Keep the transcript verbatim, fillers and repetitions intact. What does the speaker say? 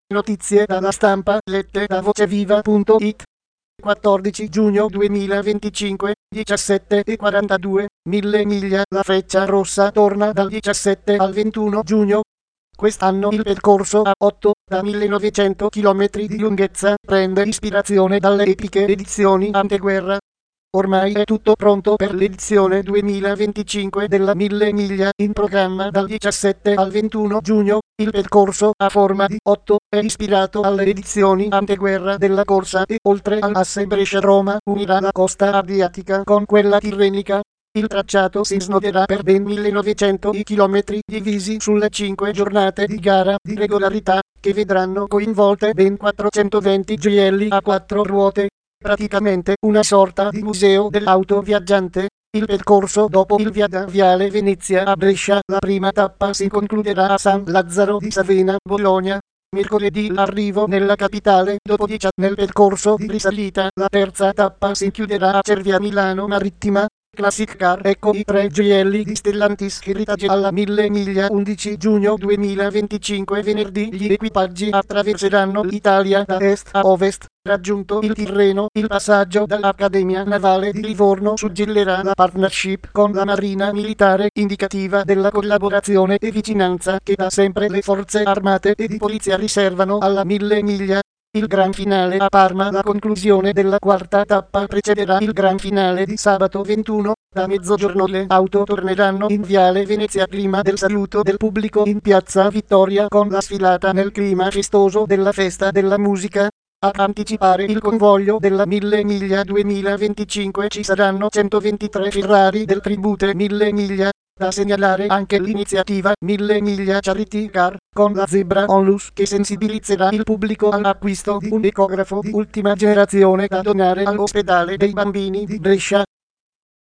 Notizie dalla stampa lette da voceviva punto it. quattordici giugno duemilaventicinque, diciassette e quarantadue, mille miglia. La Freccia Rossa torna dal diciassette al ventuno giugno. Quest'anno il percorso a otto da millenovecento chilometri di lunghezza prende ispirazione dalle epiche edizioni anteguerra. Ormai è tutto pronto per l'edizione duemilaventicinque della mille miglia, in programma dal diciassette al ventuno giugno. Il percorso a forma di otto è ispirato alle edizioni anteguerra della corsa e, oltre all'asse Brescia-Roma, unirà la costa adriatica con quella tirrenica. Il tracciato si snoderà per ben millenovecento chilometri divisi sulle cinque giornate di gara di regolarità, che vedranno coinvolte ben quattrocentoventi gioielli a quattro ruote. Praticamente una sorta di museo dell'auto viaggiante. Il percorso, dopo il via da Viale Venezia a Brescia, la prima tappa si concluderà a San Lazzaro di Savena, Bologna. Mercoledì l'arrivo nella capitale, dopodiché nel percorso di risalita la terza tappa si chiuderà a Cervia Milano Marittima. Classic Car. Ecco i tre gioielli di Stellantis Heritage alla mille miglia. undici giugno duemilaventicinque, venerdì gli equipaggi attraverseranno l'Italia da est a ovest. Raggiunto il Tirreno, il passaggio dall'Accademia Navale di Livorno suggellerà la partnership con la Marina Militare, indicativa della collaborazione e vicinanza che da sempre le forze armate e di polizia riservano alla mille miglia. Il gran finale a Parma. La conclusione della quarta tappa precederà il gran finale di sabato ventuno. Da mezzogiorno le auto torneranno in Viale Venezia prima del saluto del pubblico in Piazza Vittoria con la sfilata nel clima festoso della festa della musica. A anticipare il convoglio della mille miglia duemilaventicinque ci saranno centoventitré Ferrari del Tribute mille miglia. Da segnalare anche l'iniziativa mille miglia Charity Car, con la Zebra Onlus, che sensibilizzerà il pubblico all'acquisto di un ecografo di ultima generazione da donare all'ospedale dei bambini di Brescia.